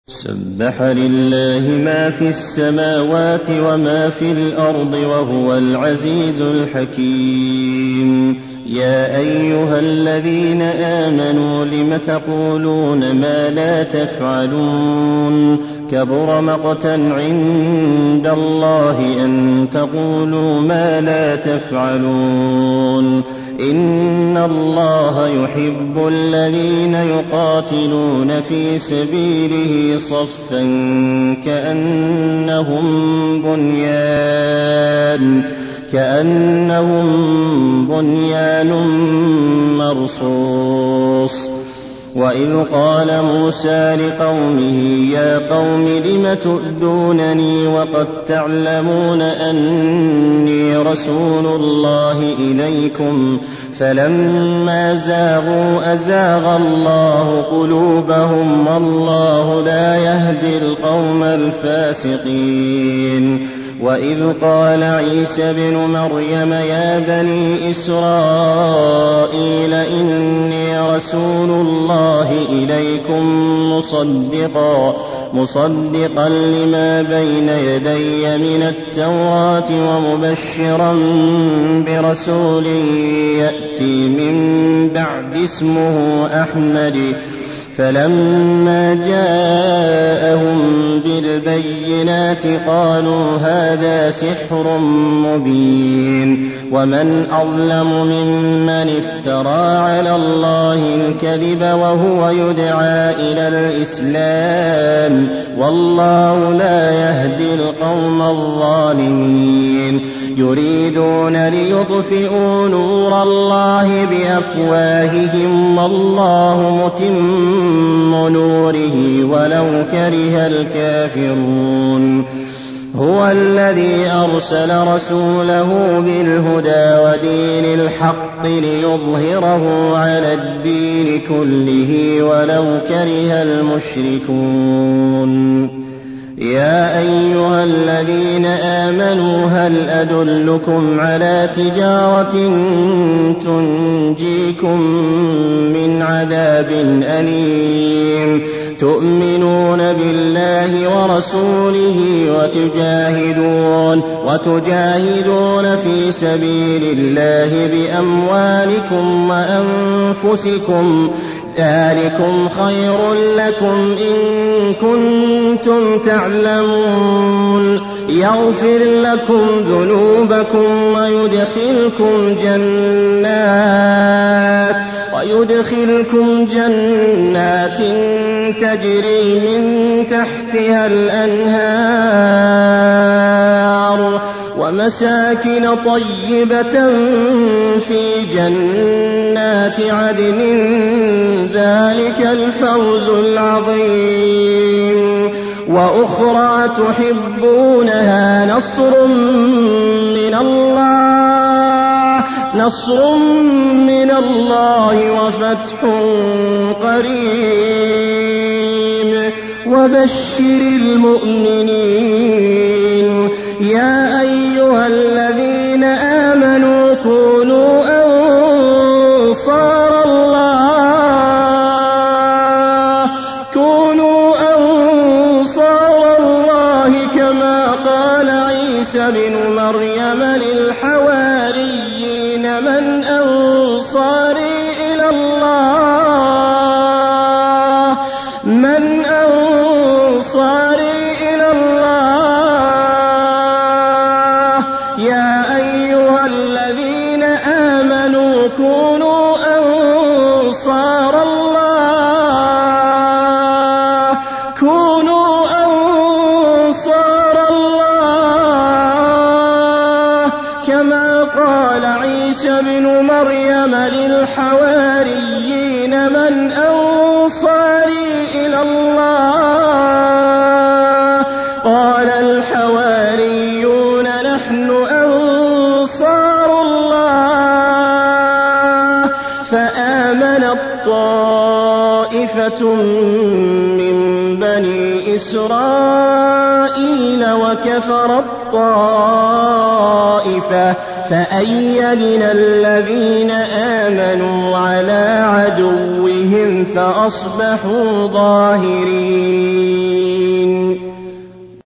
سبح لله ما في السماوات وما في الأرض وهو العزيز الحكيم. يا أيها الذين آمنوا لم تقولون ما لا تفعلون كبر مقتا عند الله أن تقولوا ما لا تفعلون. إن الله يحب الذين يقاتلون في سبيله صفا كأنهم بنيان مرصوص. وإذ قال موسى لقومه يا قوم لم تؤذونني وقد تعلمون أني رسول الله إليكم فلما زاغوا أزاغ الله قلوبهم والله لا يهدي القوم الفاسقين. وإذ قال عيسى بن مريم يا بني إسرائيل إني رسول الله إليكم مصدقا لما بين يدي من التوراة ومبشرا برسول يأتي من بعد اسمه أحمد. فلما جاءهم بالبينات قالوا هذا سحر مبين. ومن أظلم ممن افترى على الله الكذب وهو يدعى إلى الإسلام والله لا يهدي القوم الظالمين. يريدون ليطفئوا نور الله بأفواههم والله متم نوره ولو كره الكافرون. هو الذي أرسل رسوله بالهدى ودين الحق ليظهره على الدين كله ولو كره المشركون. يا أيها الذين آمنوا هل أدلكم على تجارة تنجيكم من عذاب أليم تؤمنون بالله ورسوله وتجاهدون في سبيل الله بأموالكم وأنفسكم ذلكم خير لكم إن كنتم تعلمون. يغفر لكم ذنوبكم ويدخلكم جنات تجري من تحتها الأنهار ومساكن طيبة في جنات عدن ذلك الفوز العظيم. وأخرى تحبونها نصر من الله وفتح قريب وبشر المؤمنين. يا أيها الذين آمنوا كونوا أنصار الله كما قال عيسى بن مريم للحواريين من أنصاري إلى الله يا أيها الذين آمنوا كونوا أنصار الله كما قال عيسى بن مريم للحواريين من أنصاري إلى الله قال الحواريون نحن أنصار الله. فآمنت طائفة من بني إسرائيل وكفرت طائفة فأيدنا الذين آمنوا على عدوهم فأصبحوا ظاهرين.